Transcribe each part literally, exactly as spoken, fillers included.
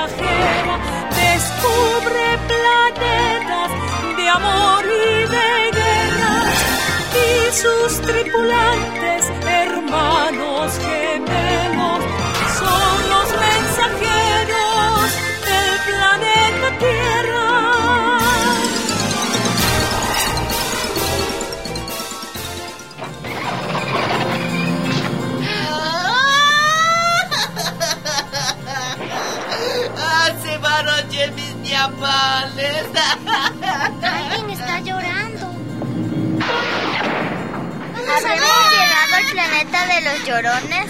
mensajera descubre planetas de amor y de guerra, y sus tripulantes, hermanos gemelos, son los mensajeros del planeta Tierra. Oye, mis ñapales. Alguien está llorando. ¿Habremos llegado al planeta de los llorones?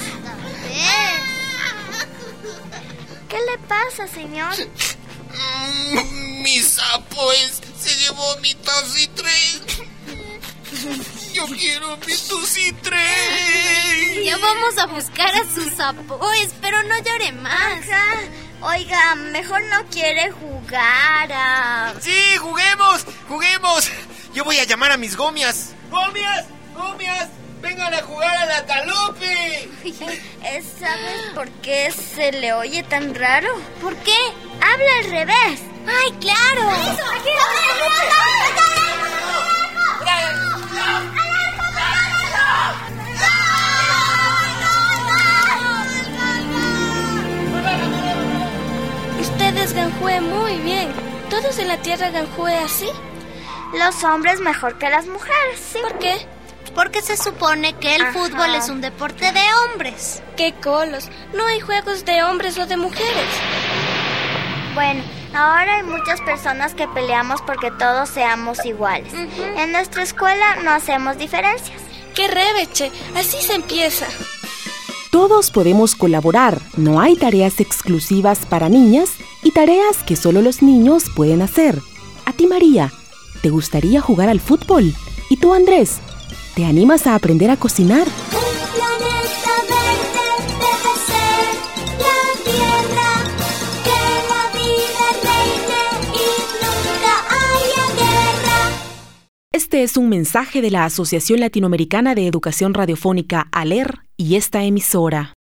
¿Qué le pasa, señor? Mm, mi sapo es, se llevó mi tocitrés. Yo quiero mi tocitrés. Ya vamos a buscar a su sapo. Pero no llore más. Ajá. Oiga, mejor no quiere jugar a... Sí, juguemos, juguemos. Yo voy a llamar a mis gomias. ¡Gomias! ¡Gomias! ¡Vengan a jugar a la talupi! ¿Sabes por qué se le oye tan raro? ¿Por qué? Habla al revés. ¡Ay, claro! ¡Eso! ¡Aquí! Ustedes ganjúen muy bien. ¿Todos en la Tierra ganjúen así? Los hombres mejor que las mujeres, ¿sí? ¿Por qué? Porque se supone que el Ajá. fútbol es un deporte de hombres. ¡Qué colos! No hay juegos de hombres o de mujeres. Bueno, ahora hay muchas personas que peleamos porque todos seamos iguales. Uh-huh. En nuestra escuela no hacemos diferencias. ¡Qué rebeche! Así se empieza. Todos podemos colaborar. No hay tareas exclusivas para niñas y tareas que solo los niños pueden hacer. A ti, María, ¿te gustaría jugar al fútbol? ¿Y tú, Andrés? ¿Te animas a aprender a cocinar? Un planeta verde debe ser la tierra, que la vida reine y nunca haya guerra. Este es un mensaje de la Asociación Latinoamericana de Educación Radiofónica, ALER, y esta emisora.